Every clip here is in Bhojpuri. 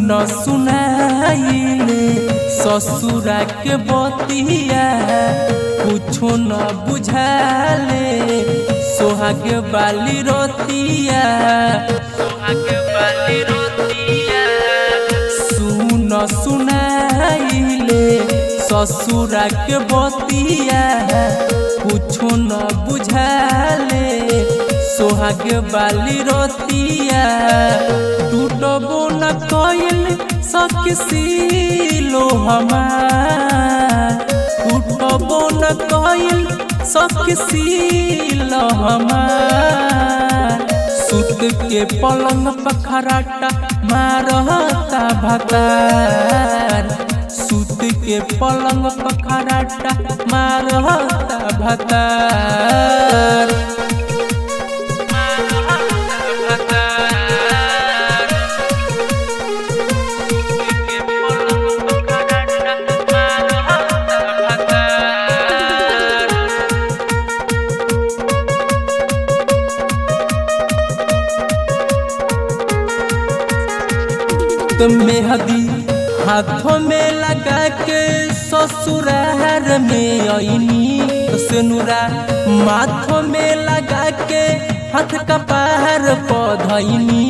सुनाइले ससुरा के बतिया कुछो न बुझाले सोहाग वाली रोतिया सुनाइले ससुरा के बतिया कुछो न बुझाले सोहाग वाली रोतिया टूटबो न कइल सखीलो हमार टूटबो न कइल सखीलो हमार सुत के पलंग पखराटा मारता भतार सुत के पलंग पखराटा मारता भतार मेहदी हाथों में लगा के ससुराल में आईनी सेनुरा माथों में लगा के हाथ का पैर पौधनी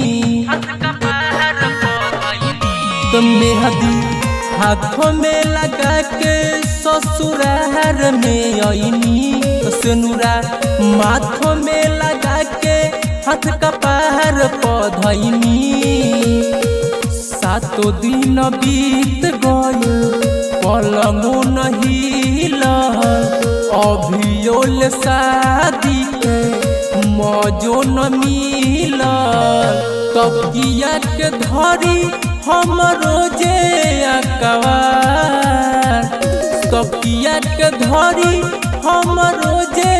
मेहदी हाथों में लगा के ससुराल में आईनी सेनुरा माथों में लगा के हाथ का पैर पौधनी सातो दिन बीत गइल पलंगो नहीं लहल अभियोल शादी के मौजो न मिलल तकिया के धरी हम रोजे अकवार तकिया के धरी हम रोजे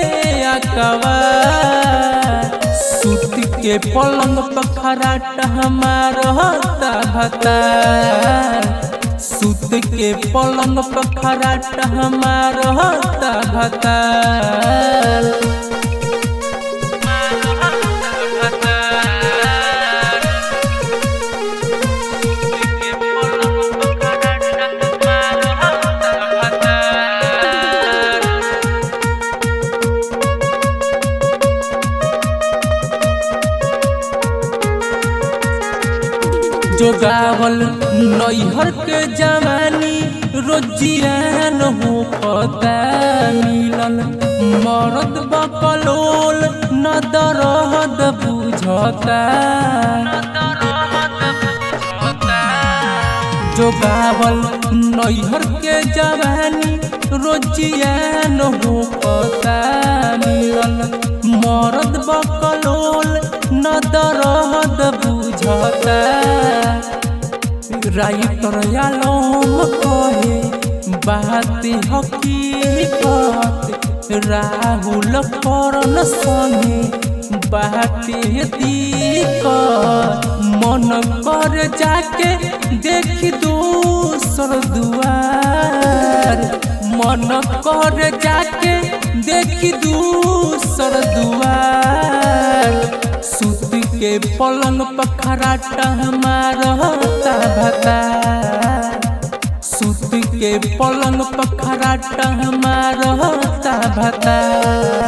अकवार सुत के पलंग पखराटा मारता भतार सुत के पलंग पखराटा मारता भतार जोगावल नैहर के जवानी रोजियान हो पता मिलल मरद बकलोल न दरद बुझता जोगावल नैहर के जवानी रोजियान हो पता मिलल मरद बकलोल न दरद बुझता राइटर आलम कहे बात हकीकत राहुल करन संगे बात दिक्कत मन कर जाके देख दूसर दुआर मन कर जाके देख दूसर दुआर सुत के पलंग पखराटा मारता भतार सुत के पलंग पखराटा मारता भतार।